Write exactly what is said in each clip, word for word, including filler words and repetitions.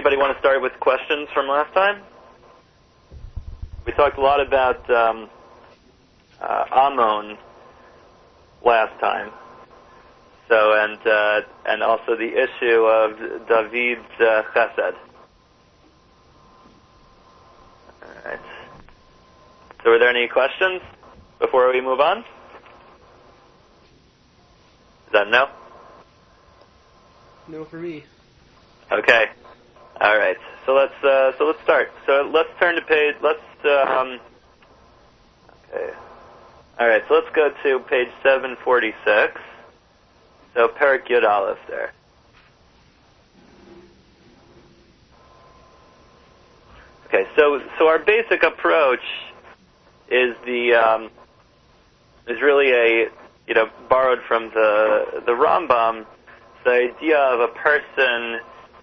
anybody want to start with questions from last time? We talked a lot about um, uh, Ammon last time. So, and uh, and also the issue of David's uh, chesed. All right. So, are there any questions before we move on? Is that no? No for me. Okay. All right. So let's uh, so let's start. So let's turn to page. Let's um. Okay. All right. So let's go to page seven forty-six. So Perek Yud Aleph there. Okay. So so our basic approach is the um, is really a you know borrowed from the the Rambam. The idea of a person,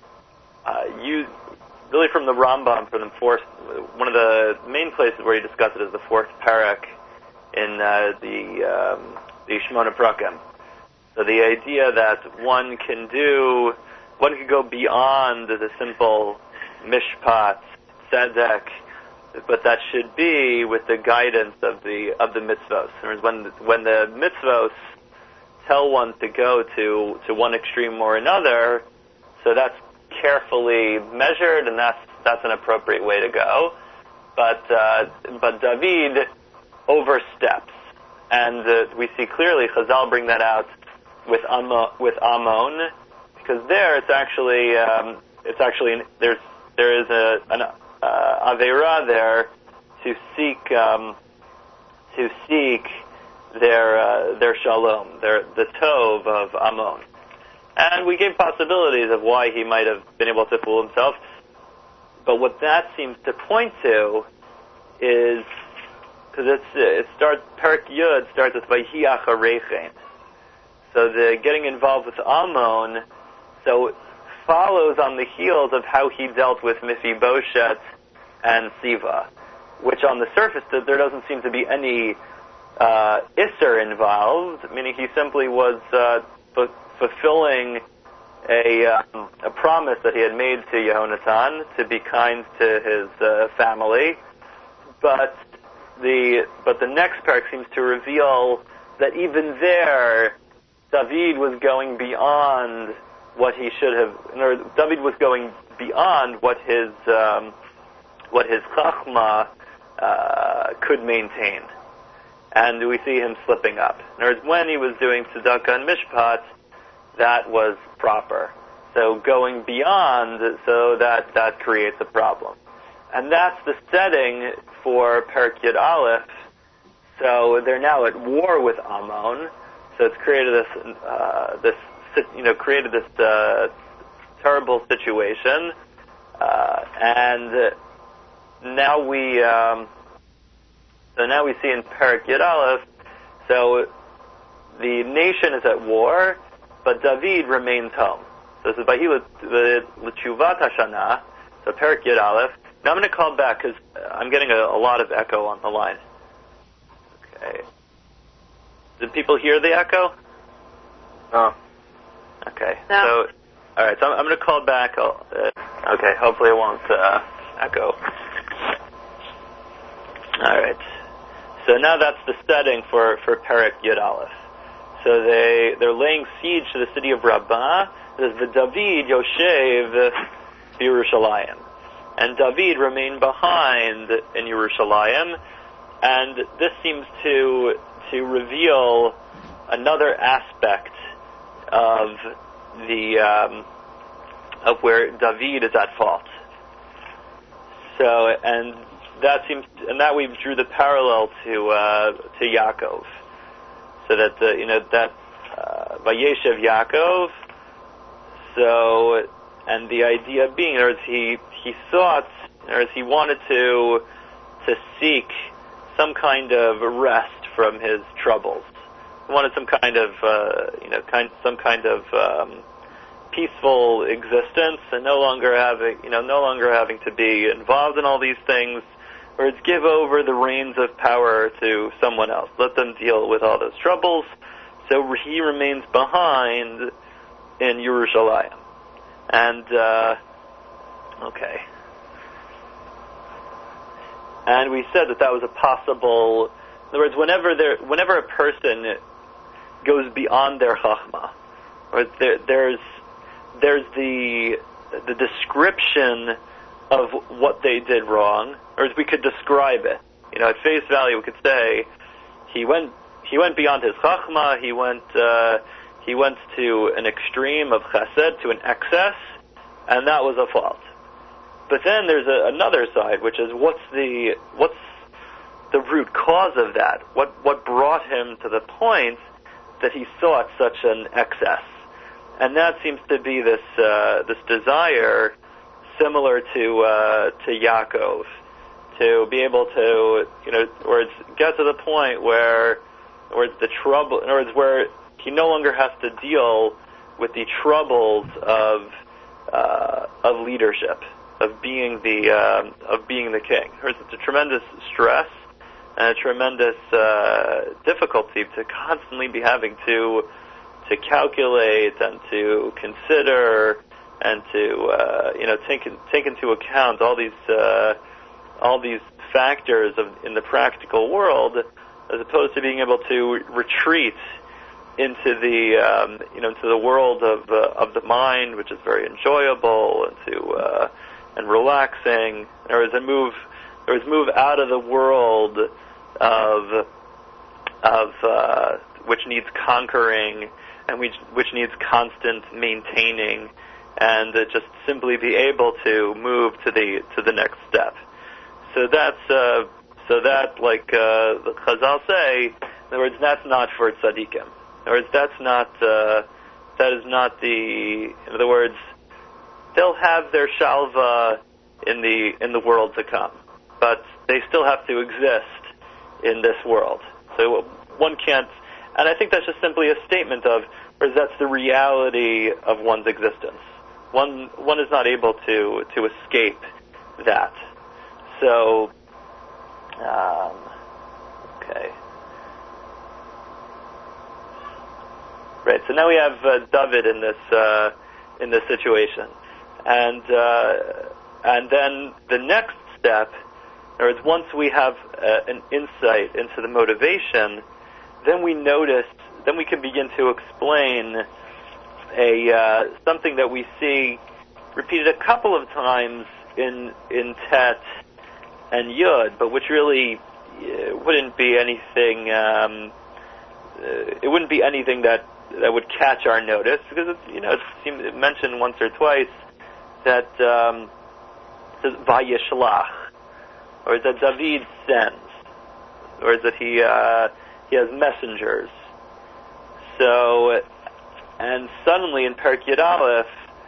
uh, you really from the Rambam, from the fourth, one of the main places where he discusses it is the fourth parak in uh, the um, the Shmona Prakim. So the idea that one can do, one can go beyond the simple mishpat, tzedek, but that should be with the guidance of the of the mitzvos. Whereas when when the mitzvos tell one to go to, to one extreme or another, so that's carefully measured, and that's that's an appropriate way to go. But uh, but David oversteps, and uh, we see clearly Chazal bring that out with Ammon, with Ammon, because there it's actually um, it's actually there's there is a an uh, aveira there to seek um, to seek. their uh, their shalom, their the tov of Ammon. And we gave possibilities of why he might have been able to fool himself. But what that seems to point to is, because it's it starts, Perek Yud starts with Vayhi Achareichem. So the getting involved with Ammon, so it follows on the heels of how he dealt with Mephibosheth and Siva, which on the surface there doesn't seem to be any Uh, Isser involved, meaning he simply was uh, f- fulfilling a um, a promise that he had made to Yehonatan to be kind to his uh, family. But the but the next parak seems to reveal that even there, David was going beyond what he should have. Or David was going beyond what his um, what his chachma uh, could maintain. And we see him slipping up. In other words, when he was doing tzedakah and mishpat, that was proper. So going beyond, so that, that creates a problem. And that's the setting for Perek Yud Aleph. So they're now at war with Ammon. So it's created this, uh, this, you know, created this uh, terrible situation. Uh, and now we. Um, So now we see in Perek Yud Aleph, so the nation is at war, but David remains home. So this is Vayhi L'Tshuvat Hashana, so Perek Yud Aleph. Now I'm going to call back because I'm getting a, a lot of echo on the line. Okay. Did people hear the echo? No. Okay. No. So, all right. So I'm, I'm going to call back. I'll, uh, okay. Hopefully it won't uh, echo. All right. So now that's the setting for, for Perek Yud Aleph. So they, they're laying siege to the city of Rabbah. There's the David Yoshev Yerushalayim. And David remained behind in Yerushalayim. And this seems to, to reveal another aspect of the, um, of where David is at fault. So, and that seems, and that we drew the parallel to uh, to Yaakov, so that the, you know that uh, Vayeshev Yaakov. So, and the idea being, or as he he thought, or as he wanted to to seek some kind of rest from his troubles. He wanted some kind of uh, you know kind some kind of um, peaceful existence, and no longer having you know no longer having to be involved in all these things. Or it's give over the reins of power to someone else. Let them deal with all those troubles. So he remains behind in Yerushalayim. And uh, Okay. And we said that that was a possible. In other words, whenever there, whenever a person goes beyond their chachma, or there, there's there's the the description of what they did wrong, or as we could describe it. You know, at face value, we could say he went he went beyond his chachma. He went uh, he went to an extreme of chesed, to an excess, and that was a fault. But then there's a, another side, which is what's the what's the root cause of that? What what brought him to the point that he sought such an excess? And that seems to be this uh, this desire, similar to uh, to Yaakov, to be able to, you know, or it's get to the point where, or it's the trouble, in other words, where he no longer has to deal with the troubles of uh, of leadership, of being the uh, of being the king. Or it's a tremendous stress and a tremendous uh, difficulty to constantly be having to to calculate and to consider and to uh, you know take take into account all these uh, all these factors of in the practical world, as opposed to being able to retreat into the um, you know into the world of uh, of the mind, which is very enjoyable and to uh, and relaxing. There is a move there is move out of the world of of uh, which needs conquering and which which needs constant maintaining, and uh, just simply be able to move to the to the next step. So that's uh, so that like uh, the Chazal say, in other words, that's not for tzaddikim. In other words, that's not uh, that is not the. In other words, they'll have their shalva in the in the world to come, but they still have to exist in this world. So one can't. And I think that's just simply a statement of, or that's the reality of one's existence. One one is not able to to escape that. So, um, okay, right. So now we have uh, David in this uh, in this situation, and uh, and then the next step, in other words, once we have uh, an insight into the motivation, then we notice, then we can begin to explain a uh, something that we see repeated a couple of times in in Tet and Yud, but which really uh, wouldn't be anything. Um, uh, it wouldn't be anything that that would catch our notice, because it's, you know it's seemed mentioned once or twice that um, it says Vayishlach, or that David sends, or that he. Uh, He has messengers. So, and suddenly in Perek Yud Aleph,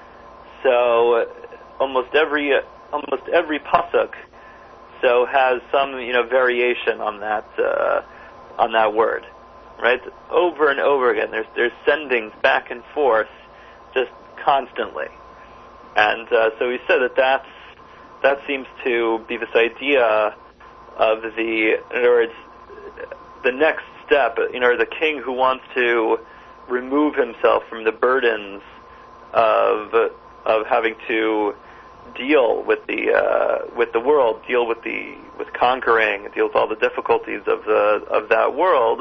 so almost every almost every pasuk so has some you know variation on that uh, on that word, right? Over and over again. There's there's sendings back and forth, just constantly. And uh, so we said that that's that seems to be this idea of the, in other words, the next step, you know, the king who wants to remove himself from the burdens of of having to deal with the uh, with the world, deal with the with conquering, deal with all the difficulties of the of that world.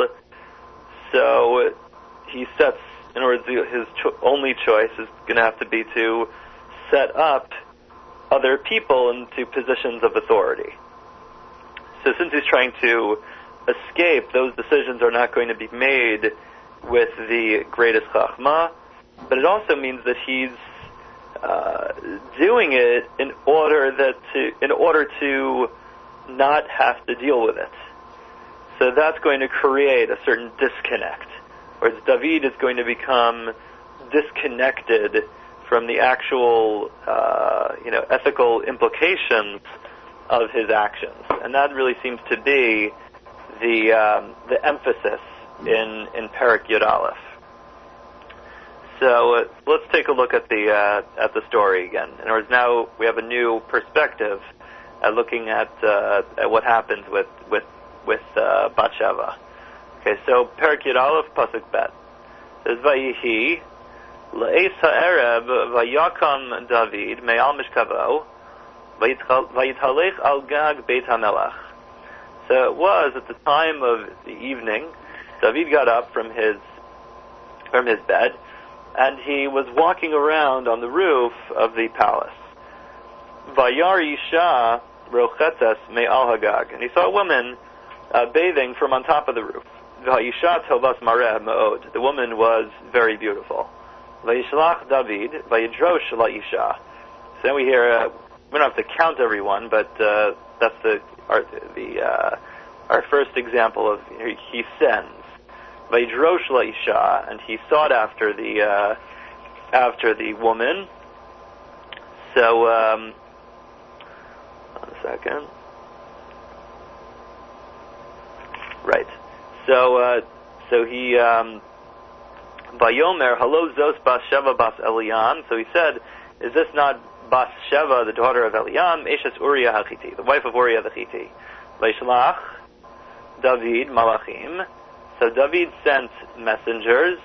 So he sets, in other words, his cho- only choice is going to have to be to set up other people into positions of authority. So since he's trying to escape, those decisions are not going to be made with the greatest chachma, but it also means that he's uh, doing it in order that to, in order to not have to deal with it. So that's going to create a certain disconnect, whereas David is going to become disconnected from the actual, uh, you know, ethical implications of his actions, and that really seems to be the um, the emphasis in in Perek Yud Aleph. So uh, let's take a look at the uh, at the story again. In other words, now we have a new perspective at looking at uh, at what happens with with with uh, Bathsheba. Okay, so Perek Yud Aleph pasuk bet says Vayihi le'es ha'erev vayakam David me'al mishkavo Vayithalech al gag Beit HaMelech. So it was at the time of the evening. David got up from his from his bed, and he was walking around on the roof of the palace. Vayar Isha rochetes me'al hagag, and he saw a woman uh, bathing from on top of the roof. Vayisha tovas mareh me'od. The woman was very beautiful. Vayishlach David vayidrosh la'isha. So then we hear, uh, we don't have to count everyone, but uh, that's the our, the uh, our first example of he, he sends. Vayidrosh la'isha, and he sought after the uh, after the woman. So um, one second. Right. So uh, so he um, Vayomer Halo Zos Bas Sheva Bas Eliam. So he said, "Is this not Bas Sheva, the daughter of Eliam, Eshes Uriah Hachiti, the wife of Uriah the Chiti?" Vaishlach David Malachim. So David sent messengers.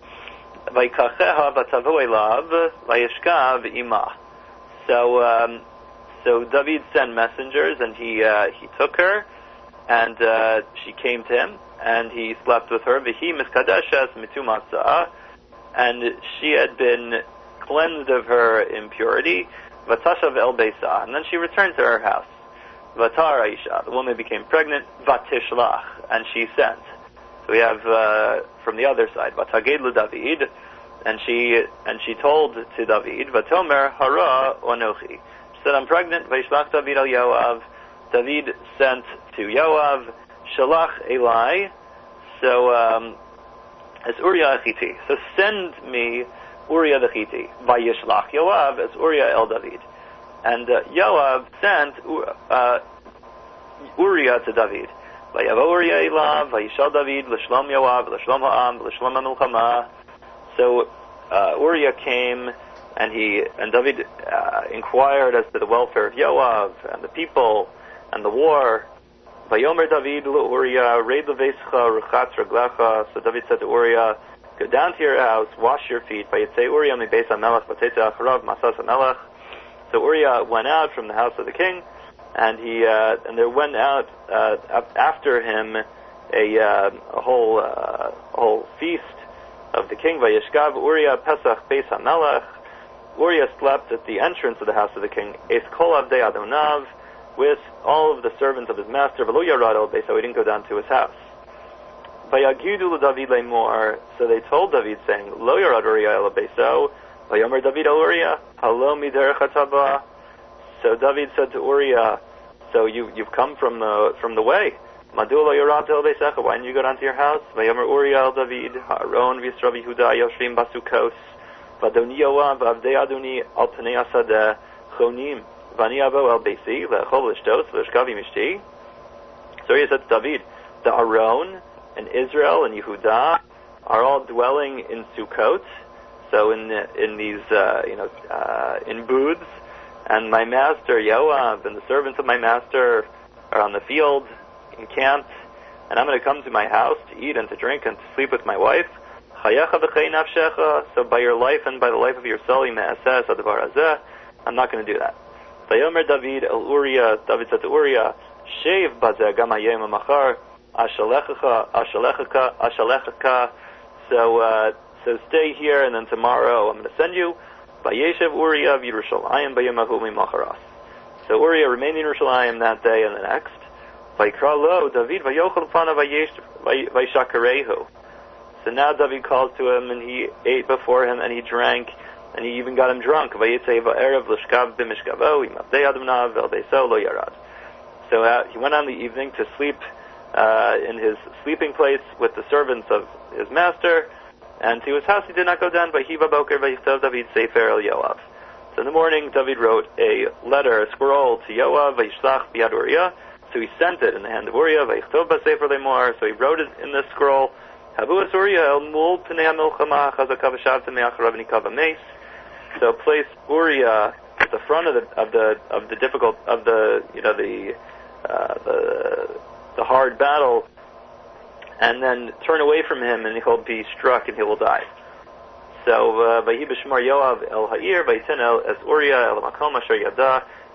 Vaikacheha Vatavo Elav Vayishkav Ima. So um, so David sent messengers, and he uh, he took her, and uh, she came to him, and he slept with her. V'hi miskadeshes mitumasa, and she had been cleansed of her impurity. Vatashav el beisa, and then she returned to her house. Vatar Aisha, the woman became pregnant. Vatishlach, and she sent. So we have uh, from the other side. Vataged David, and she and she told to David. Vatomer hara onochi. She said, "I'm pregnant." Vaishlach David al Yoav. David sent to Yoav. Shalach Eli. So um, as Uriah the Chiti. So send me Uriah the Chiti. Vayishlach Yoav as Uriah el David. And uh, Yoav sent uh, Uriah to David. Vayavo Uriah Elav, Vayishal David, L'shlom Yoav, L'shlom Ha'am, L'shlom HaMilchama. So uh, Uriah came, and he and David uh, inquired as to the welfare of Yoav and the people and the war. Vayomer David Uriah, Reid Leveischa, Rechatz Reglecha. So David said to Uriah, "Go down to your house, wash your feet." Vayitzei Uriah mi Beis HaMelech, Vateitzei Acharav Masas HaMelech. So Uriah went out from the house of the king, and he uh, and there went out uh, after him a, uh, a whole uh, a whole feast of the king. Vayishkav Uriah Pesach Beis HaMelech. Uriah slept at the entrance of the house of the king. Es kol avdei Adonav, with all of the servants of his master. V'lo yarad el beis, so he didn't go down to his house. Vayagidu David le'mor, so they told David, saying, "Lo yarad Uriah el beiso." Vayomer David el Uriah, "Halo miderech hataba." So David said to Uriah, "So you you've come from the from the way. Madu lo yarad el beisecha. Why didn't you go down to your house?" Vayomer Uriah el David, "Haaron v'Yisrael v'Yehuda yoshvim basukos, v'Adoni Yoav v'Avdei Adoni al pnei asadeh chonim, v'ani avo el beisi le'echol l'shtos v'eshkav im ishti." So he said to David, "The Aaron and Israel and Yehuda are all dwelling in Sukkot." So in in these uh, you know uh, in booths, and my master Yoav and the servants of my master are on the field, encamped, and I'm going to come to my house to eat and to drink and to sleep with my wife. So by your life and by the life of your soul, I'm not going to do that. Vayomer David el Uriah, David said to Uriah, "Shev bazeh gam hayom machar, ashalecha ashalecha ashalecha." So. Uh, So stay here, and then tomorrow I'm going to send you. Vayeshev Uriah of Yerushalayim bayamahu mimacharas. So Uriah remained in Yerushalayim that day and the next. Vayikra lo David vayochel pana vayishakarehu. So now David calls to him, and he ate before him, and he drank, and he even got him drunk. Vayitzei va'erev l'shkav b'mishkavo imavdei adamnav v'elbeiso lo yarad. So uh, he went on the evening to sleep uh, in his sleeping place with the servants of his master. And to his house he did not go down. Vayiva boker vayichtav David sefer el Yoav. So in the morning David wrote a letter, a scroll to Yoav, vayishlach biyad Uriah. So he sent it in the hand of Uriah, vayichtov basefer lemor. So he wrote it in the scroll. Havu es Uriah el mul pnei hamilchama chazakav v'shavtem me'acharav nikav ames. So place Uriah at the front of the of the of the difficult of the you know the uh, the the hard battle. And then turn away from him, and he'll be struck, and he will die. So, Vayi b'shmar Yoav el ha'ir, Vayitin el es Uriah el makom asher yada,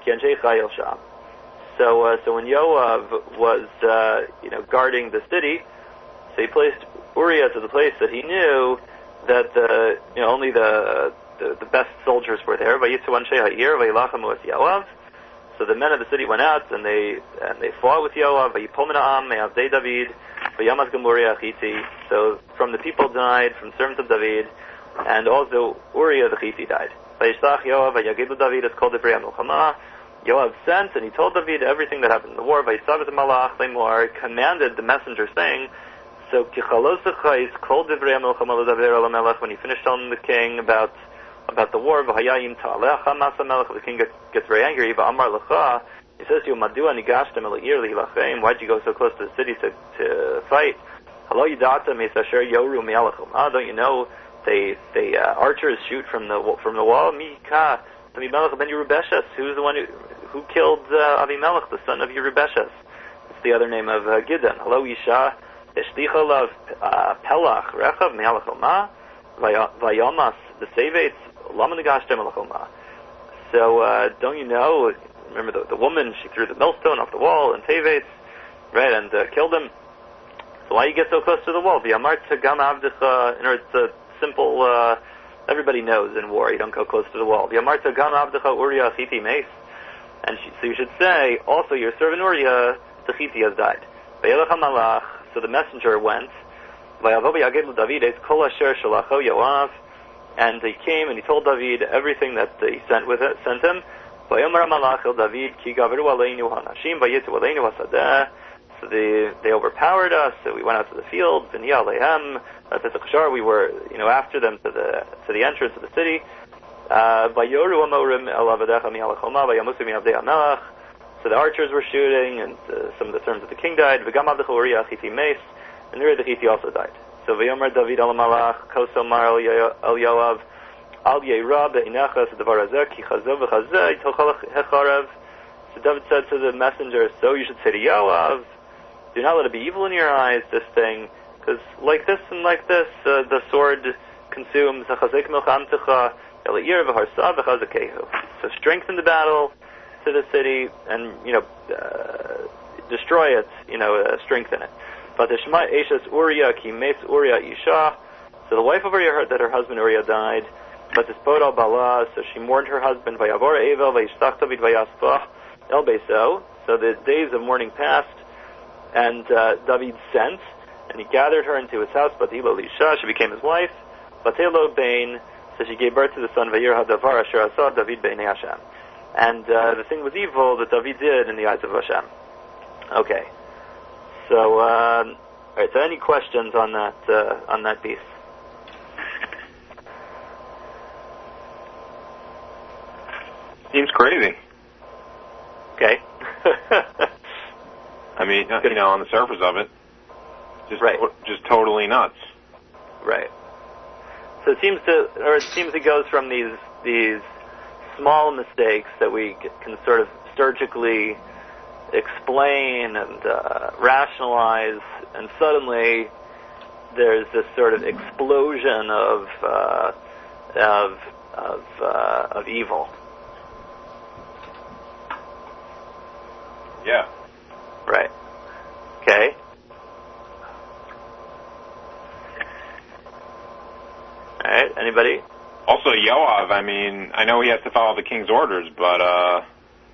Kianjei Chayil Sham. So, uh, so when Yoav was, uh, you know, guarding the city, so he placed Uriah to the place that he knew that the, you know, only the the, the best soldiers were there. Vayitzu Anshei Ha'ir Vayilachamu with Yoav. So the men of the city went out and they and they fought with Yoav. Vayipol min ha'am me'avdei David vayamaz gam Uriah Chiti. So from the people died, from servants of David, and also Uriah the Chiti died. Vayishlach Yoav vayagidu David es kol divrei ha'milchama. Yoav sent and he told David everything that happened in the war. Vayisav et malach lemor, commanded the messenger, saying, so kichalos v'chais kol divrei ha'milchama l'daver al ha'melech, when he finished telling the king about about the war, v'hayayim ta'alech ha'mas ha'melech, the king gets, gets very angry. V'amar lecha, he says to you, madua nigashtem el ha'ir lihilachem, why'd you go so close to the city to to fight? Halo yidatem esasher yoru me'alechum. Ah, don't you know they they uh, archers shoot from the from the wall? Mika Avimelech ben Yerubeshes, who's the one who who killed uh, Avimelech, the son of Yerubeshes? It's the other name of uh, Gideon. Hello, Isha. Eshticha lav pelach rechav me'alachoma vayamas the sevetz lama negashtem alachoma. So uh, don't you know? Remember the, the woman? She threw the millstone off the wall and tevetz, right, and uh, killed him. So why you get so close to the wall? V'yamar tagam avdecha. In other words, it's a simple. Uh, everybody knows in war you don't go close to the wall. V'yamar tagam avdecha Uriah Chiti meis. And she, so you should say also your servant Uriah the Chiti has died. V'yelech hamalach. So the messenger went, and he came and he told David everything that he sent with it, sent him. So they, they overpowered us. So we went out to the field. We were, you know, after them to the to the entrance of the city. So the archers were shooting, and uh, some of the servants of the king died. V'gam avdecha Uriah Chiti meis, and Uriah the Chiti also died. So v'yomer David al malach koso mar el Yoav al yeira be'inachas devar hazeh ki chazo v'chazeh yitochal hecharev. So David said to the messenger, so you should say to Yoav, do not let it be evil in your eyes, this thing, because like this and like this, uh, the sword consumes. Hachazek milchamtecha el yeir v'harsa v'chazakehu. So strengthen the battle to the city and, you know, uh, destroy it, you know, uh, strengthen it. But the Shema Eshes Uriah ki mes Uriah Isha. So the wife of Uriah heard that her husband Uriah died. But this Podal Bala, so she mourned her husband. Vayavor Evel vayishtach David vayaspach el beiso. So the days of mourning passed, and uh, David sent, and he gathered her into his house. But Elo Lisha, she became his wife. But Elo Bain, so she gave birth to the son Vayir Hadavar Asher Asah David Beinei Hashem. And uh, the thing was evil that David did in the eyes of Hashem. Okay. So, um, all right. So, any questions on that uh, on that piece? Seems crazy. Okay. I mean, you know, on the surface of it, just right. just totally nuts. Right. So it seems to, or it seems it goes from these these. small mistakes that we can sort of surgically explain and uh, rationalize, and suddenly there's this sort of explosion of uh, of of, uh, of evil. Yeah. Right. Okay. All right. Anybody? Also, Yoav, I mean, I know he has to follow the king's orders, but, uh...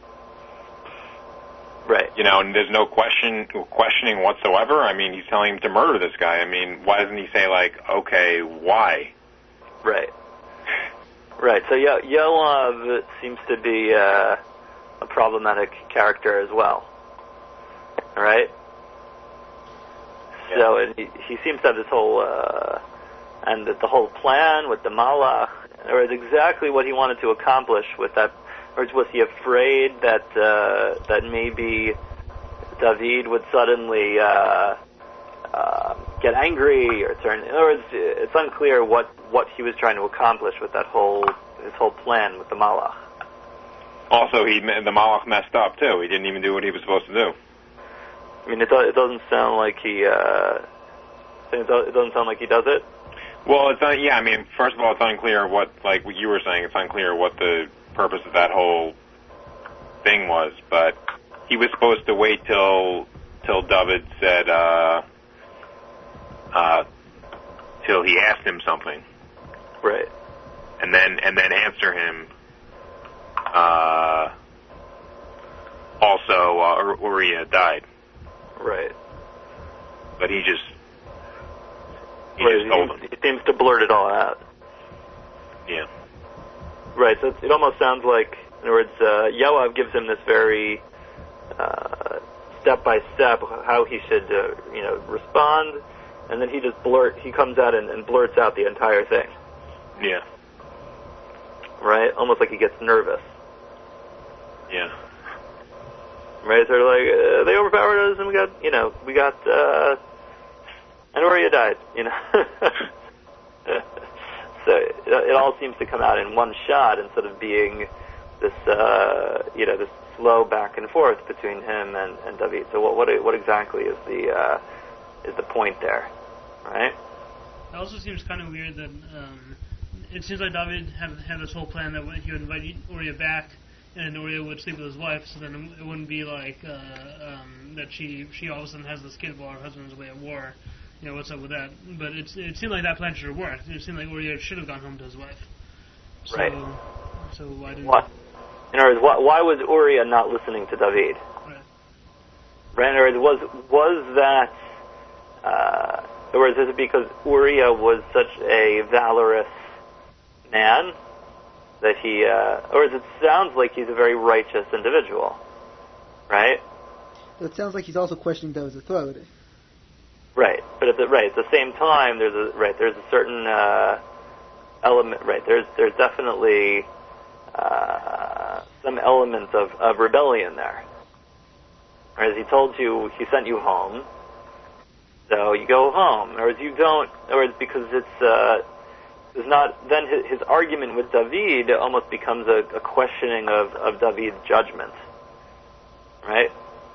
Right. You know, and there's no question, questioning whatsoever. I mean, he's telling him to murder this guy. I mean, why doesn't he say, like, okay, why? Right. Right. So Yo- Yoav seems to be uh, a problematic character as well. All right? Yeah. So and he, he seems to have this whole... Uh, and the, the whole plan with the Malach, or is exactly what he wanted to accomplish with that, or was he afraid that uh, that maybe David would suddenly uh, uh, get angry or turn? In other words, it's unclear what, what he was trying to accomplish with that whole his whole plan with the Malach. Also, he the Malach messed up too. He didn't even do what he was supposed to do. I mean, it, do, it doesn't sound like he. Uh, it doesn't sound like he does it. Well, it's not, yeah, I mean, first of all, it's unclear what, like what you were saying, it's unclear what the purpose of that whole thing was, but he was supposed to wait till till David said uh, uh, till he asked him something, right? And then and then answer him. Uh, also, uh, Uriah died, right? But he just he right. just told him. He seems to blurt it all out. Yeah. Right. So it's, it almost sounds like, in other words, uh, Yoav gives him this very uh, step-by-step how he should, uh, you know, respond, and then he just blurt. He comes out and, and blurts out the entire thing. Yeah. Right. Almost like he gets nervous. Yeah. Right. So they're like, uh, they overpowered us, and we got, you know, we got, uh, and Uriah died. You know. So it, it all seems to come out in one shot instead of being this, uh, you know, this slow back and forth between him and, and David. So what, what, what exactly is the, uh, is the point there, right? It also seems kind of weird that um, it seems like David had, had this whole plan that he would invite Uriah back, and Uriah would sleep with his wife, so then it wouldn't be like uh, um, that she she all of a sudden has this kid while her husband's away at war. You know, what's up with that? But it's, it seemed like that plan should have worked. It seemed like Uriah should have gone home to his wife. So, right. So why didn't... What? In other words, why, why was Uriah not listening to David? Right. Right. In other words, was, was that... Uh, in other words, is it because Uriah was such a valorous man that he... Uh, or it sounds like he's a very righteous individual. Right? It sounds like he's also questioning David's authority. Right, but at the right at the same time, there's a right there's a certain uh, element. Right, there's there's definitely uh, some element of, of rebellion there. As he told you, he sent you home, so you go home. Or as you don't, or it's because it's uh, it's not. Then his, his argument with David almost becomes a, a questioning of, of David's judgment. Right.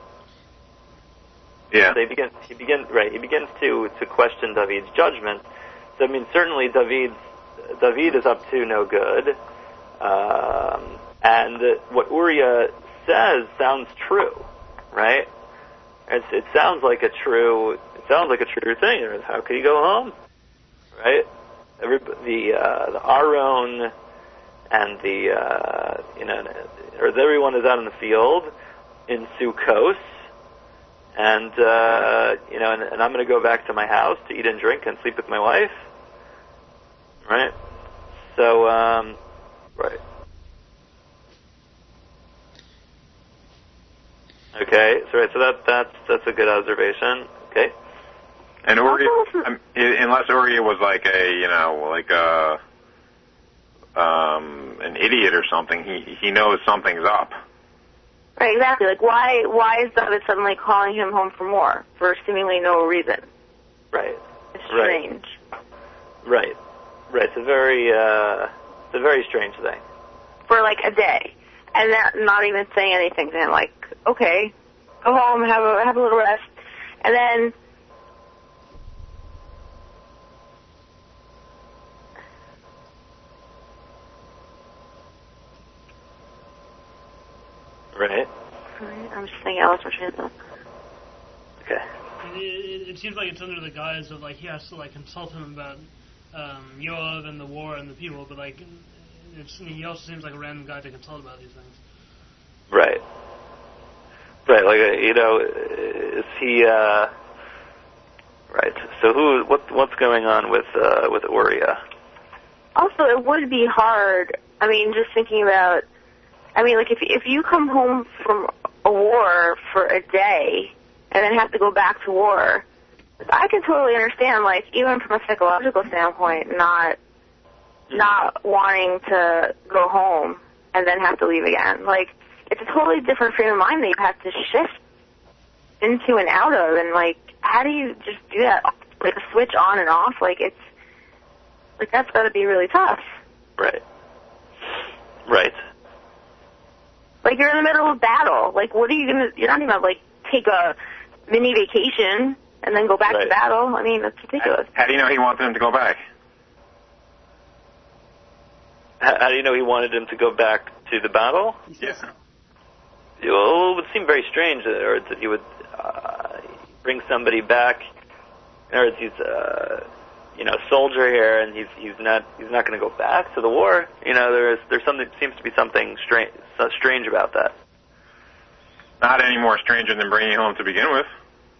Yeah. They begin. He begins. Right. He begins to, to question David's judgment. So I mean, certainly David, David is up to no good, um, and what Uriah says sounds true, right? It's, it sounds like a true. It sounds like a true thing. How could he go home, right? Every, the uh, the Aron and the uh, you know, or everyone is out in the field in Sukkos. And, uh, you know, and, and I'm going to go back to my house to eat and drink and sleep with my wife. Right? So, um, right. Okay, so right, so that, that's, that's a good observation. Okay. And Uriah, um, unless Uriah was like a, you know, like a, um, an idiot or something, he, he knows something's up. Right, exactly. Like, why why is David suddenly calling him home for more for seemingly no reason? Right. It's strange. Right. Right. Right. It's a very, uh, it's a very strange thing. For like a day, and that, not even saying anything to him. Like, okay, go home, have a have a little rest, and then. Right. I'm just thinking else for transit. Okay. It, it, it seems like it's under the guise of like he has to like consult him about um, Yoav and the war and the people, but like it's, he also seems like a random guy to consult about these things. Right. Right. Like uh, you know, is he? Uh, right. So who? What? What's going on with uh, with Uriah? Also, it would be hard. I mean, just thinking about. I mean, like, if if you come home from a war for a day and then have to go back to war, I can totally understand, like, even from a psychological standpoint, not not wanting to go home and then have to leave again. Like, it's a totally different frame of mind that you have to shift into and out of, and, like, how do you just do that, like, a switch on and off? Like, it's, like, that's got to be really tough. Right. Right. Like, you're in the middle of battle. Like, what are you going to... You're not even going to, like, take a mini vacation and then go back right. to battle. I mean, that's ridiculous. How do you know he wanted him to go back? How, how do you know he wanted him to go back to the battle? Yeah. seem very strange, or that he would uh, bring somebody back, or he's uh, you know, a soldier here, and he's he's not he's not going to go back to the war. You know, there's there's something seems to be something strange so strange about that. Not any more stranger than bringing him home to begin with.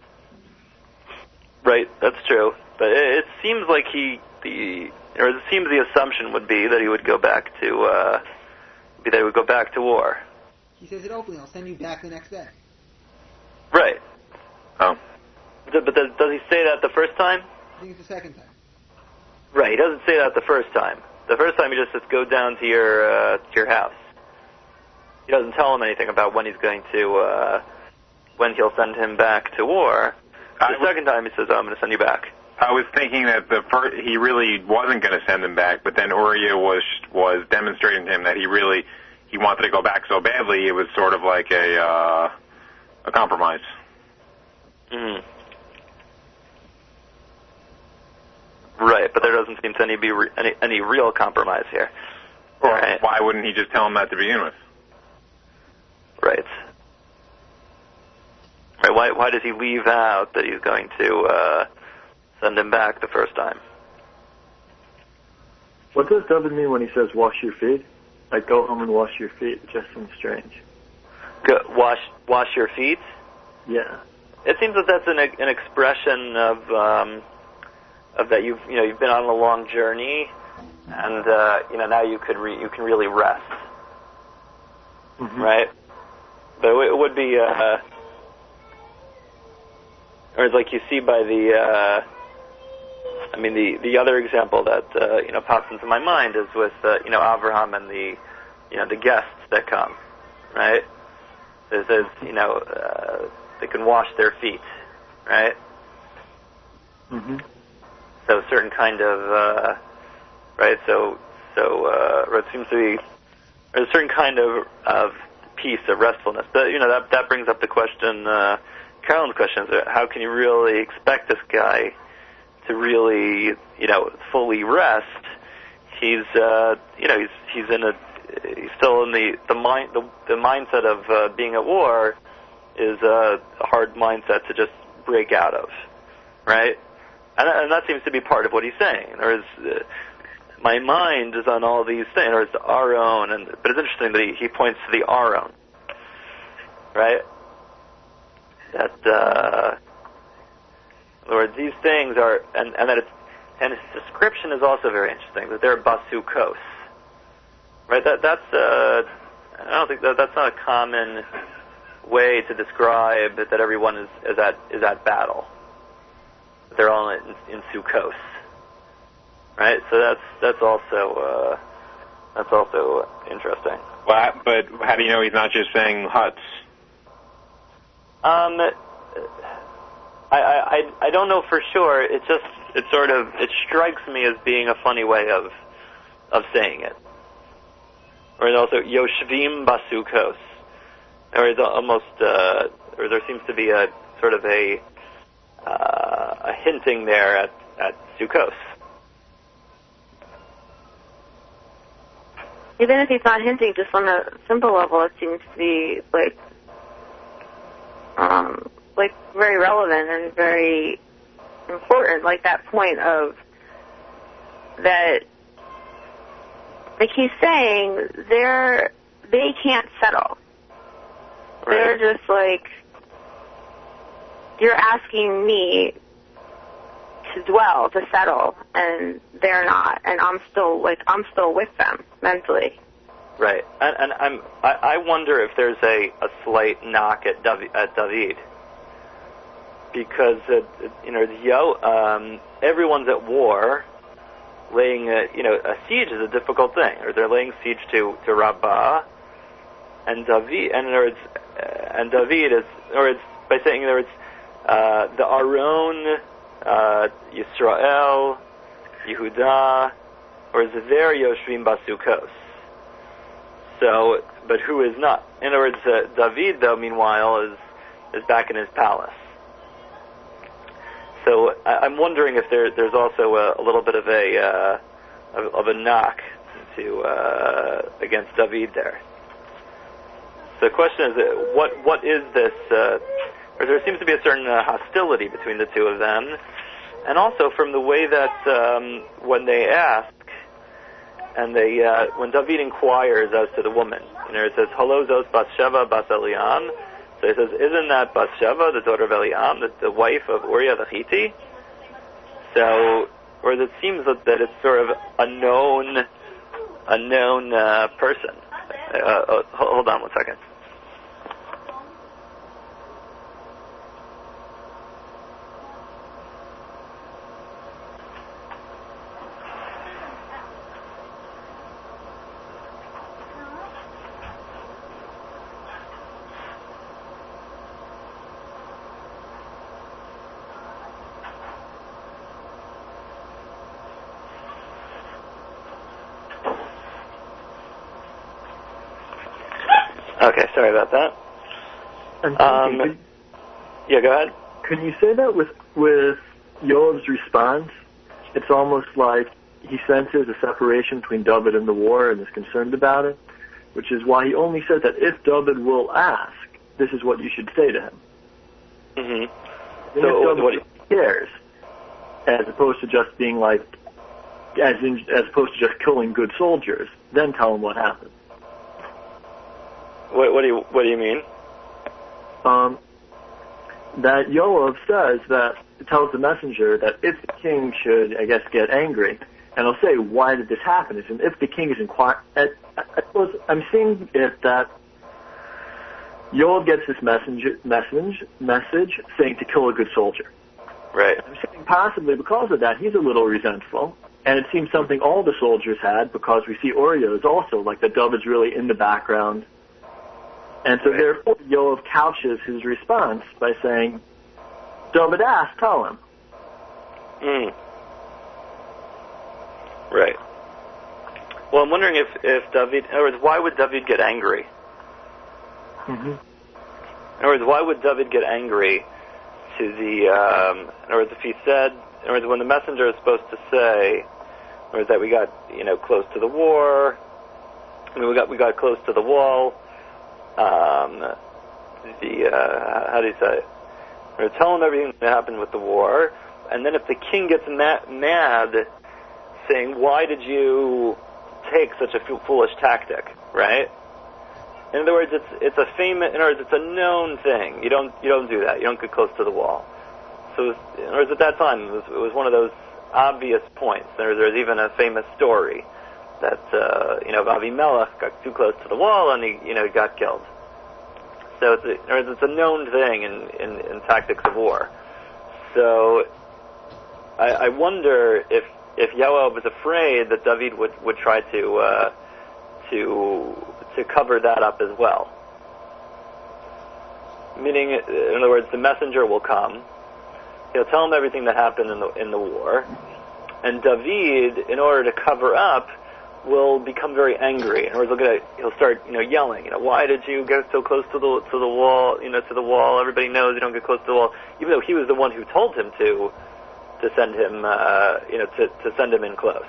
Right, that's true. But it, it seems like he the or it seems the assumption would be that he would go back to uh, be that he would go back to war. He says it openly. I'll send you back the next day. Right. Oh. But does, does he say that the first time? I think it's the second time. Right. He doesn't say that the first time. The first time he just says, "Go down to your uh, to your house." He doesn't tell him anything about when he's going to uh, when he'll send him back to war. The I second time he says, oh, "I'm going to send you back." I was thinking that the first, he really wasn't going to send him back, but then Uriah was was demonstrating to him that he really he wanted to go back so badly. It was sort of like a uh, a compromise. Mm-hmm. Right, but there doesn't seem to any be re- any any real compromise here. Or right. Why wouldn't he just tell him that to begin with? Right. Right. Why why does he leave out that he's going to uh, send him back the first time? What does David mean when he says wash your feet? Like, go home and wash your feet. It just seems strange. Go, wash wash your feet? Yeah. It seems that that's an an expression of um, of that you've you know you've been on a long journey, and uh, you know now you could re- you can really rest, Mm-hmm. right? But it would be, uh, or it's like you see by the, uh, I mean the the other example that uh, you know pops into my mind is with uh, you know Avraham and the you know the guests that come, right? It says you know uh, they can wash their feet, right? Mm-hmm. So a certain kind of, uh, right, so, so, uh, or it seems to be, there's a certain kind of, of peace, of restfulness. But, you know, that, that brings up the question, uh, Carolyn's question, is how can you really expect this guy to really, you know, fully rest? He's, uh, you know, he's, he's in a, he's still in the, the mind, the, the mindset of, uh, being at war is a hard mindset to just break out of, right? And, and that seems to be part of what he's saying. There is, uh, my mind is on all these things, or it's our own, and but it's interesting that he, he points to the our own, right? That, uh, in other words, these things are, and, and that it's, and his description is also very interesting, that they're basukos, right? That that's, uh, I don't think that that's not a common way to describe that everyone is, is at is at battle. They're all in, in Sukkos, right? So that's that's also uh, that's also interesting. Well, but how do you know he's not just saying huts? Um, I, I I don't know for sure. It just it sort of it strikes me as being a funny way of of saying it. Or also Yoshvim Basukos, or it's almost uh, or there seems to be a sort of a Uh, a hinting there at, at Sukkos. Even if he's not hinting, just on a simple level, it seems to be like, um, like very relevant and very important. Like that point of that, like he's saying, they're they can't settle. Right. They're just like, you're asking me to dwell, to settle, and they're not, and I'm still like I'm still with them mentally. Right, and, and I'm I, I wonder if there's a, a slight knock at David, at David, because uh, you know yo um, everyone's at war, laying a, you know a siege is a difficult thing, or they're laying siege to to Rabbah, and David, and or it's, uh, and David is, or it's by saying there it's. Uh, the Aron, uh, Yisrael, Yehuda, or Zever Yoshvim Basukos. So, but who is not? In other words, uh, David, though, meanwhile, is is back in his palace. So I, I'm wondering if there there's also a, a little bit of a uh, of, of a knock to uh, against David there. the question is, uh, what what is this? Uh, or there seems to be a certain uh, hostility between the two of them, and also from the way that um, when they ask, and they uh, when David inquires as to the woman, you know, it says, "Halo zos Bathsheba bas Eliam." So he says, "Isn't that Bathsheba, the daughter of Eliam, the, the wife of Uriah the Hittite?" So, whereas it seems that, that it's sort of a known, a known uh, person. Uh, uh, hold on one second. Okay, sorry about that. And Um, could, yeah, go ahead. can you say that with with Yoav's response? It's almost like he senses a separation between David and the war and is concerned about it, which is why he only said that if David will ask, this is what you should say to him. Mm-hmm. And So, if David what do you, cares, as opposed to just being like, as in, as opposed to just killing good soldiers, then tell him what happened. what, what do you what do you mean? Um, that Yoav says that, tells the messenger that if the king should, I guess, get angry, and I'll say, why did this happen? Is, and if the king is inquire, I, I suppose I'm seeing it that Yoav gets this messenger, message, message saying to kill a good soldier. Right. I'm saying possibly because of that, he's a little resentful, and it seems something all the soldiers had, because we see Uriah is also, like that David's really in the background. And so Right. therefore, Yoav couches his response by saying, David asked, tell him. Mm. Right. Well, I'm wondering if, if David, in other words, why would David get angry? Mm-hmm. In other words, why would David get angry to the, um, in other words, if he said, in other words, when the messenger is supposed to say, in other words, that we got, you know, close to the war, I mean, we got, we got close to the wall, um, the, uh, how do you say it? Or tell him everything that happened with the war, and then if the king gets ma- mad, saying, "Why did you take such a f- foolish tactic?" Right? In other words, it's it's a famous. In other words, it's a known thing. You don't you don't do that. You don't get close to the wall. So, it was, in other words, at that time, it was, it was one of those obvious points. There, there's even a famous story that uh, you know, Avimelech got too close to the wall and he you know got killed. So it's a, it's a known thing in, in, in tactics of war. So I, I wonder if if Yoav was afraid that David would, would try to uh, to to cover that up as well. Meaning, in other words, the messenger will come. He'll tell him everything that happened in the in the war, and David, in order to cover up, will become very angry. In other words, he'll, get, he'll start, you know, yelling. You know, why did you get so close to the to the wall? You know, to the wall. Everybody knows you don't get close to the wall. Even though he was the one who told him to, to send him, uh, you know, to, to send him in close.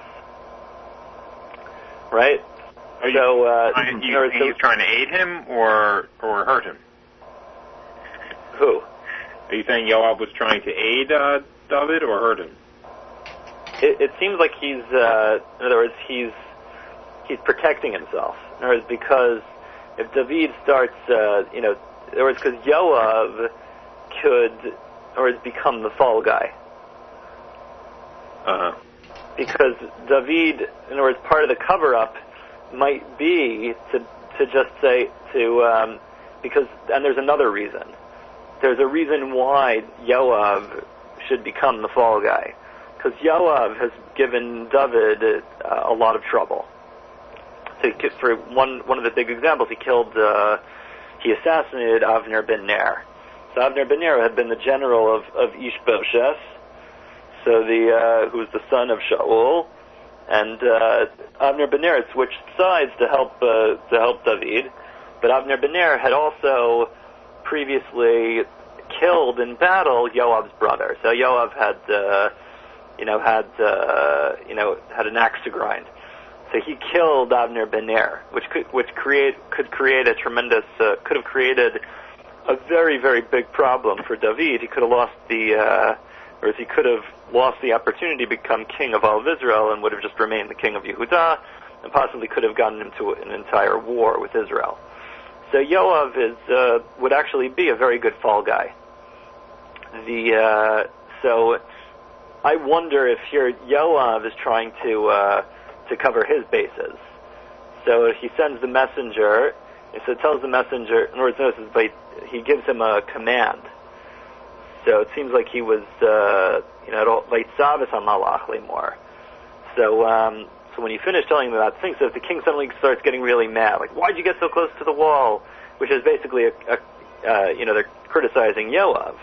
Right. Are you, so, uh, trying, you, or, so he's trying to aid him or or hurt him? who? Are you saying Yoav was trying to aid uh, David or hurt him? It, it seems like he's, uh, in other words, he's he's protecting himself. In other words, because if David starts, uh, you know, in other words, because Yoav could, in other words, become the fall guy. Uh-huh. Because David, in other words, part of the cover-up might be to to just say to, um, because, and there's another reason. There's a reason why Yoav should become the fall guy. Because Yoav has given David uh, a lot of trouble. So he, for one one of the big examples, he killed, uh, he assassinated Avner ben Ner. So Avner ben Ner had been the general of, of Ishbosheth, so the uh, who was the son of Shaul, and uh, Avner ben Ner had switched sides to help uh, to help David, but Avner ben Ner had also previously killed in battle Yoav's brother. So Yoav had, uh, you know, had uh, you know had an axe to grind. so he killed Avner ben Ner, which could which create could create a tremendous uh, could have created a very very big problem for David. He could have lost the uh, or he could have lost the opportunity to become king of all of Israel and would have just remained the king of Yehudah, and possibly could have gotten into an entire war with Israel. So Yoav is uh, would actually be a very good fall guy. The uh, so I wonder if here Yoav is trying to uh, to cover his bases. So he sends the messenger. So it tells the messenger. In other words, notice, but he gives him a command. So it seems like he was, uh, you know, like Zavis on Malach more. So, um, so when he finished telling him about things, so if the king suddenly starts getting really mad, like, why'd you get so close to the wall? Which is basically a, a uh, you know, they're criticizing Yoav.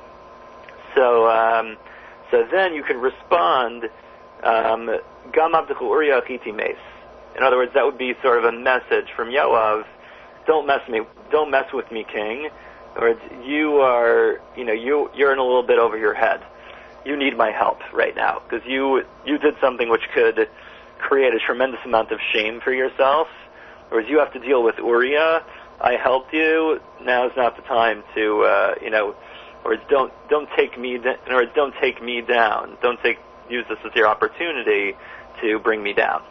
So, um, so then you can respond, um, Gam Abdechu Uriah Achiti Meis. In other words, that would be sort of a message from Yoav. Don't mess me. Don't mess with me, king. Or you are, you know, you you're in a little bit over your head. You need my help right now because you you did something which could create a tremendous amount of shame for yourself. Whereas you have to deal with Uriah. I helped you. Now's not the time to, uh, you know, or don't don't take me, or don't take me down. Don't take use this as your opportunity to bring me down.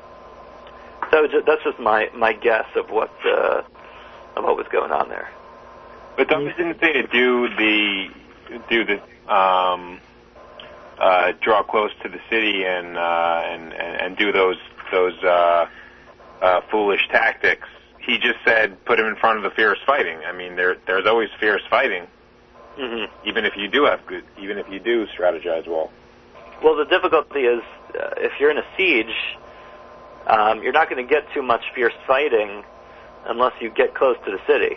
So that's just my, my guess of what uh, of what was going on there. But David didn't say to do the do the um, uh, draw close to the city and uh, and, and and do those those uh, uh, foolish tactics. He just said put him in front of the fierce fighting. I mean, there there's always fierce fighting, mm-hmm. even if you do have good, even if you do strategize well. Well, the difficulty is uh, if you're in a siege. Um, you're not going to get too much fierce fighting unless you get close to the city.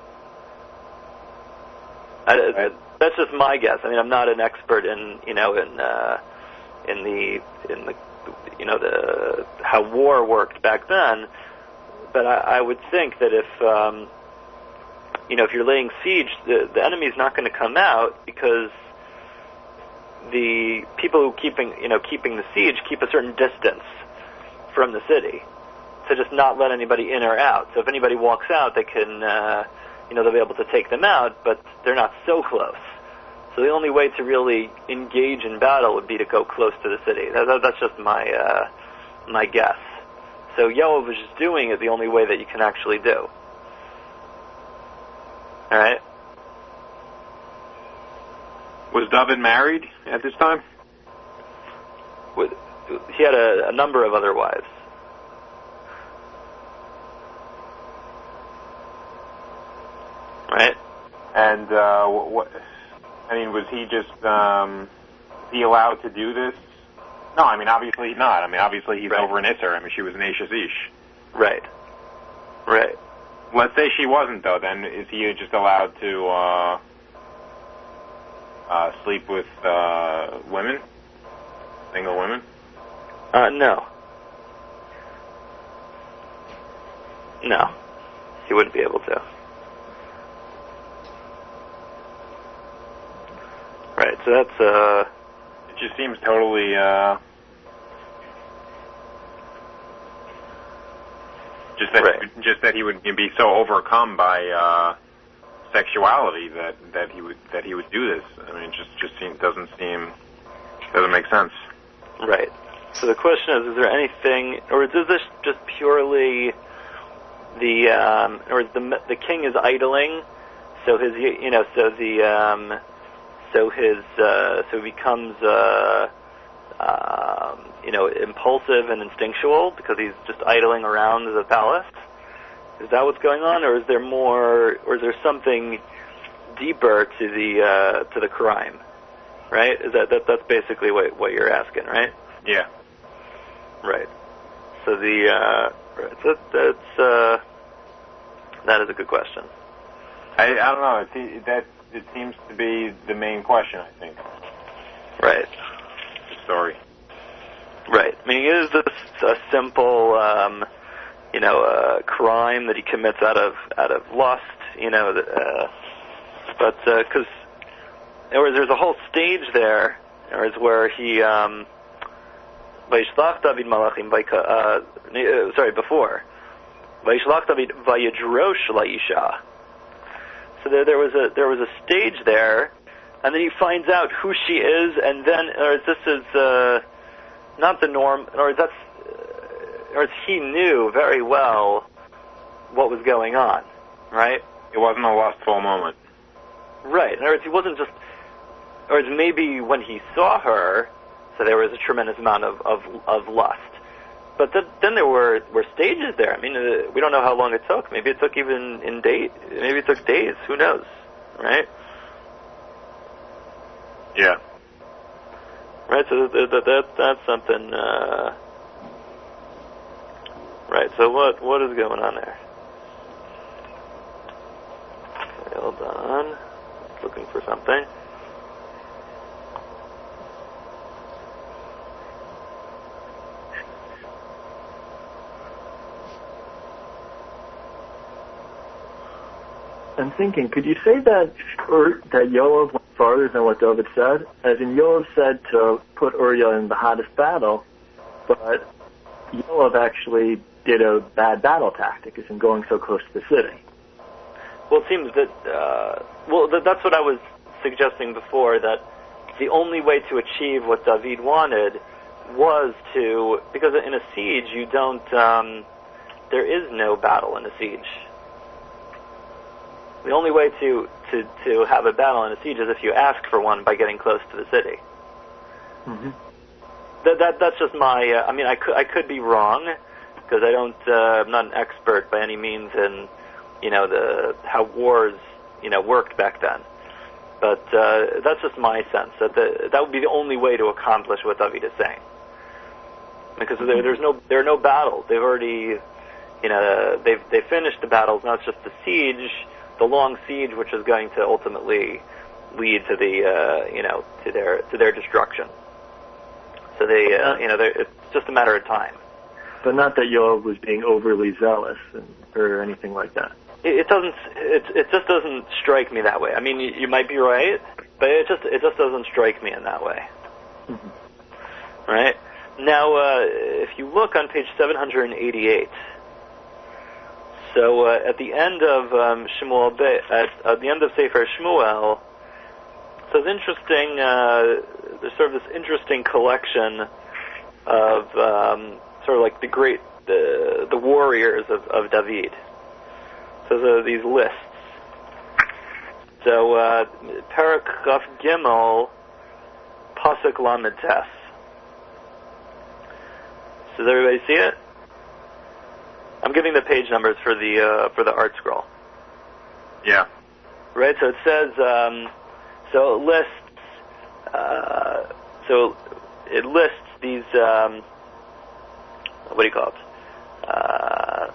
I, that's just my guess. I mean, I'm not an expert in, you know, in uh, in the in the you know the how war worked back then, but I, I would think that if um, you know if you're laying siege, the the enemy's not going to come out because the people who keeping you know keeping the siege keep a certain distance from the city, to just not let anybody in or out. So if anybody walks out, they can, uh, you know, they'll be able to take them out, but they're not so close. So the only way to really engage in battle would be to go close to the city. That, that, that's just my uh, my guess. So Yoav was just doing it the only way that you can actually do. All right. Was David married at this time? With, he had a, a number of other wives. Right? And, uh, what, I mean, was he just, um, he allowed to do this? No, I mean, obviously not. I mean, obviously he's right. over in Isser. I mean, she was an Ashes Ish. Right. Right. Let's say she wasn't, though, then is he just allowed to, uh, uh, sleep with, uh, women? Single women? Uh, no. No. He wouldn't be able to. Right, so that's, uh... It just seems totally, uh... Just that, right. he, just that he would be so overcome by, uh, sexuality that, that he would, that he would do this. I mean, it just, just seem, doesn't seem, doesn't make sense. Right. So the question is, is there anything, or is this just purely the, um, or is the the king is idling, so his, you know, so the, um, so his, uh, so he becomes, uh, um, you know, impulsive and instinctual because he's just idling around the palace? Is that what's going on, or is there more, or is there something deeper to the uh, to the crime? Right? Is that, that that's basically what what you're asking, right? Yeah. Right. So the uh, right, so that's uh, that is a good question. I I don't know. It, that it seems to be the main question, I think. Right. The story. Right. I mean, is this a simple, um, you know, uh, crime that he commits out of out of lust? You know, uh, but because uh, there's a whole stage there, or is where he. Um, Vayishlach David Malachim, uh, sorry, before. Vayishlach David Vayidrosh Laisha. So there, there was a there was a stage there, and then he finds out who she is, and then, or this is uh, not the norm, or that's, or he knew very well what was going on, right? It wasn't a lustful moment. Right. In other words, he wasn't just, or maybe when he saw her, so there was a tremendous amount of, of, of lust. But th- then there were, were stages there. I mean, uh, we don't know how long it took. Maybe it took even in day, maybe it took days. Who knows, right? Yeah. Right, so th- th- that, that's something, uh, right, so what, what is going on there? Okay, hold on. Looking for something. I'm thinking, could you say that or that Yoav went farther than what David said? As in, Yoav said to put Uriah in the hottest battle, but Yoav actually did a bad battle tactic, as in going so close to the city. Well, it seems that, uh, well, th- that's what I was suggesting before, that the only way to achieve what David wanted was to, because in a siege, you don't, um, there is no battle in a siege. The only way to, to, to have a battle in a siege is if you ask for one by getting close to the city. Mm-hmm. That, that that's just my. Uh, I mean, I could I could be wrong because I don't. Uh, I'm not an expert by any means in, you know, the how wars, you know, worked back then. But uh, that's just my sense that the, that would be the only way to accomplish what David is saying. Because there, there's no there are no battles. They've already, you know, they've they finished the battles. Now it's just the siege. The long siege, which is going to ultimately lead to the, uh, you know, to their to their destruction. So they, uh, you know, it's just a matter of time. But not that Yoav was being overly zealous and, or anything like that. It, it doesn't. It it just doesn't strike me that way. I mean, you, you might be right, but it just it just doesn't strike me in that way. Mm-hmm. Right now, uh, if you look on page seven hundred eighty-eight. So uh, at the end of um, Shmuel, Be- at, at the end of Sefer Shmuel, so it's interesting. Uh, there's sort of this interesting collection of um, sort of like the great the the warriors of, of David. So there are these lists. So uh, Perek Chaf Gimel, Pasuk Lamed Tes. So does everybody see it? I'm giving the page numbers for the uh, for the art scroll. Yeah. Right. So it says. Um, so it lists. Uh, so it lists these. Um, what do you call it? Uh,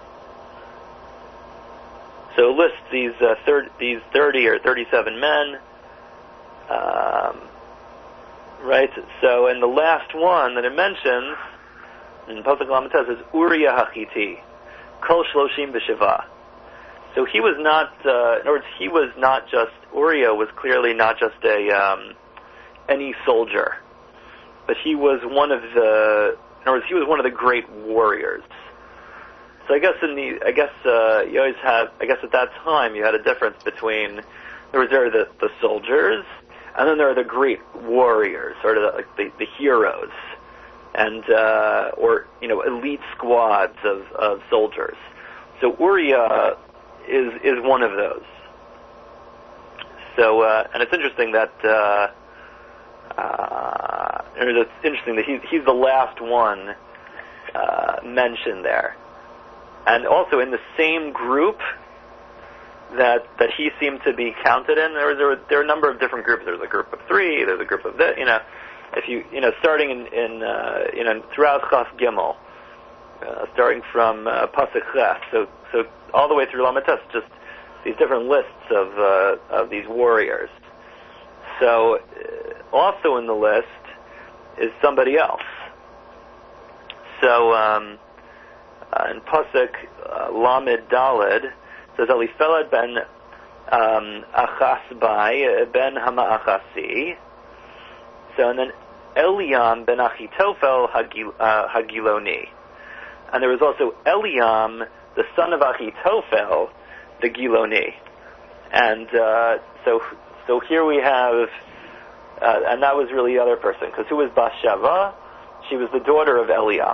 so it lists these uh, thirty, these thirty or thirty-seven men. Um, right. So and the last one that it mentions in Pasuk Lamed Tes is Uriah Hachiti. Kol Shloshim B'Shiva. So he was not, uh, in other words, he was not just, Uriah was clearly not just a, um, any soldier, but he was one of the, in other words, he was one of the great warriors. So I guess in the, I guess, uh, you always had, I guess at that time you had a difference between, there was there are the, the soldiers, and then there are the great warriors, sort of the, like the, the heroes. And uh, or you know elite squads of, of soldiers. So Uriah is is one of those. So uh, and it's interesting that uh, uh, it's interesting that he's he's the last one uh, mentioned there, and also in the same group that that he seemed to be counted in. There there, there are a number of different groups. There's a group of three. There's a group of this. You know. If you, you know, starting in, in uh, you know, throughout Chaf Gimel, uh, starting from uh, Pasuk Ches, so so all the way through Lamed Tes, just these different lists of uh, of these warriors. So uh, also in the list is somebody else. So um, uh, in Pasuk uh, Lamed Daled, it says Elipheled ben um, Achasbai ben Hama'achasi. So and then Eliam ben Achitophel Hagil, uh, Hagiloni. And there was also Eliam, the son of Achitophel, the Giloni. And uh, so so here we have, uh, and that was really the other person, because who was Bathsheba? She was the daughter of Eliam.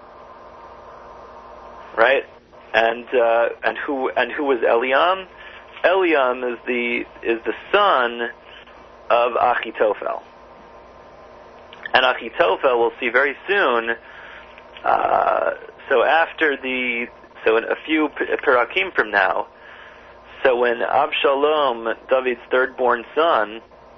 Right? And uh, and who and who was Eliam? Eliam is the is the son of Achitophel. And Achitophel, we'll see very soon, uh, so after the, so in a few perakim from now, so when Absalom, David's third-born son,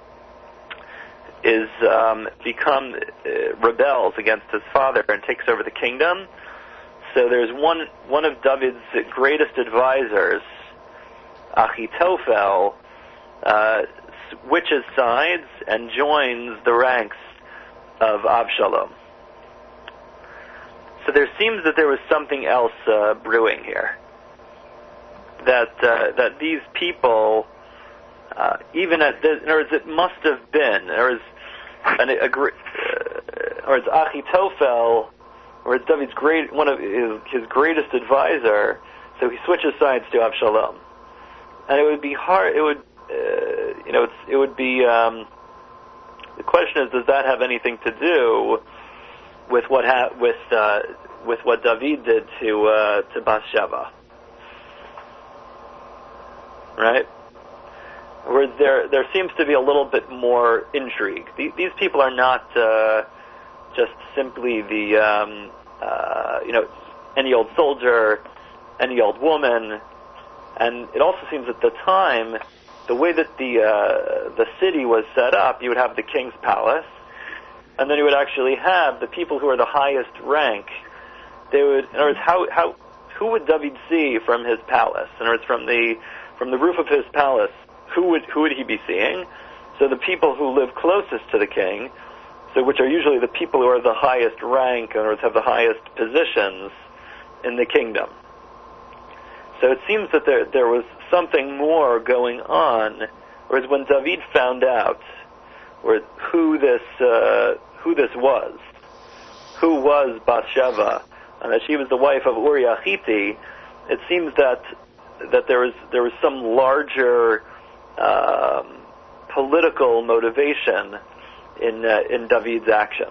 is um, become, uh, rebels against his father and takes over the kingdom, so there's one, one of David's greatest advisors, Achitophel, uh, switches sides and joins the ranks of Absalom. So there seems that there was something else uh, brewing here. That uh, that these people, uh, even at this, in other words, it must have been, or is, an, a, uh, or it's Achitophel, or it's David's great, one of his, his greatest advisor. So he switches sides to Absalom, and it would be hard. It would, uh, you know, it's, it would be. Um, The question is, does that have anything to do with what ha- with uh, with what David did to uh, to Bathsheba? Right? Where there there seems to be a little bit more intrigue. These, these people are not uh, just simply the um, uh, you know any old soldier, any old woman, and it also seems at the time, the way that the uh, the city was set up, you would have the king's palace, and then you would actually have the people who are the highest rank. They would, in other words, how how who would David see from his palace? In other words, from the from the roof of his palace, who would who would he be seeing? So the people who live closest to the king, so which are usually the people who are the highest rank, in other words, have the highest positions in the kingdom. So it seems that there there was something more going on. Whereas when David found out where, who this uh, who this was, who was Bathsheba, and that she was the wife of Uriah Hitti, it seems that that there was there was some larger um, political motivation in uh, in David's action.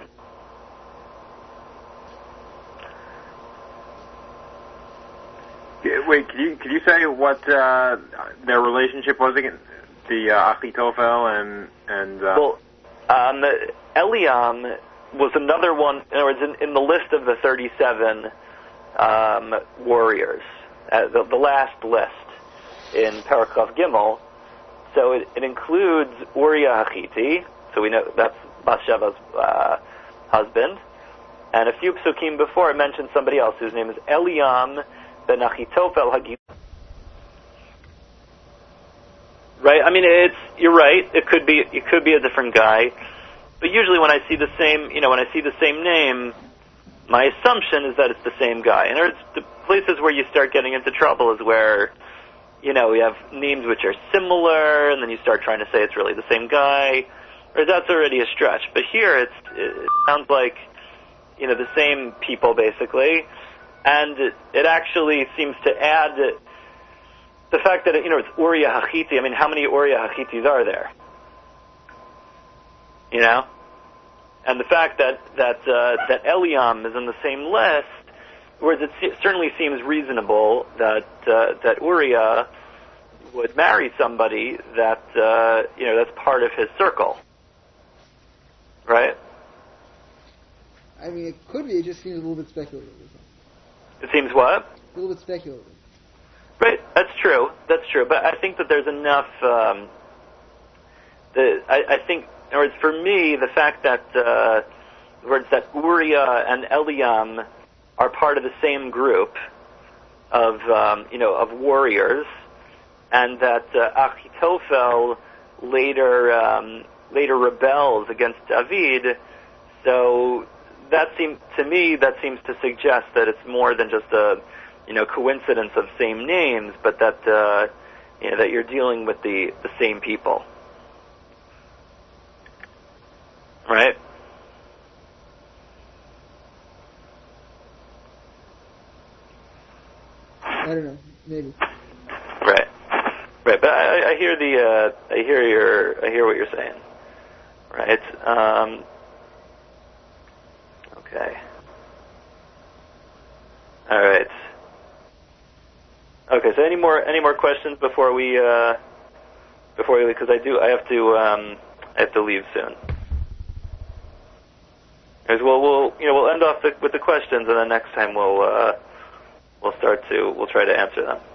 Wait, could you could you say what uh, their relationship was again? The uh, Achitophel and and uh... well, um, Eliam was another one. In other words, in, in the list of the thirty-seven um, warriors, uh, the, the last list in Parakhov Gimel. So it, it includes Uriah Hitti. So we know that's Bathsheba's uh, husband, and a few psukim before it mentioned somebody else whose name is Eliam ben Achitophel Hagil. Right? I mean, it's you're right. It could be it could be a different guy, but usually when I see the same, you know, when I see the same name, my assumption is that it's the same guy. And it's the places where you start getting into trouble is where, you know, we have names which are similar, and then you start trying to say it's really the same guy, or that's already a stretch. But here, it's it sounds like, you know, the same people basically. And it, it actually seems to add the fact that, you know, it's Uriah Hitti. I mean, how many Uriah Hittis are there? You know? And the fact that, that, uh, that Eliam is in the same list, whereas it se- certainly seems reasonable that, uh, that Uriah would marry somebody that, uh, you know, that's part of his circle. Right? I mean, it could be. It just seems a little bit speculative. It seems what? A little bit speculative. Right, that's true. That's true. But I think that there's enough. Um, the I, I think, in other words, for me, the fact that, uh, in other words, that Uriah and Eliam are part of the same group of, um, you know, of warriors, and that uh, Achitophel later um, later rebels against David. So that seems to me that seems to suggest that it's more than just a, you know, coincidence of same names, but that uh, you know that you're dealing with the, the same people, right? maybe. Right, right. But I, I hear the uh, I hear your I hear what you're saying. Right. Um, okay. All right. Okay. So any more any more questions before we uh, before we because I do I have to um, I have to leave soon. As well, we'll you know we'll end off the, with the questions, and then next time we'll uh, we'll start to we'll try to answer them.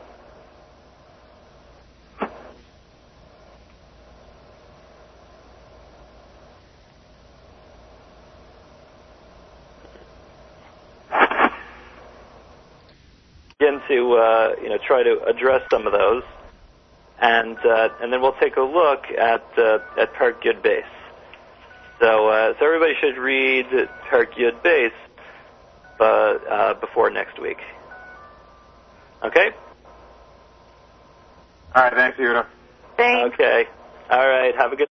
Again, to uh, you know try to address some of those, and uh, and then we'll take a look at uh, at Perk Yud Beis. So, uh, so everybody should read Perk Yud Beis, but uh, before next week. Okay. All right. Thanks, Yehuda. Thanks. Okay. All right. Have a good.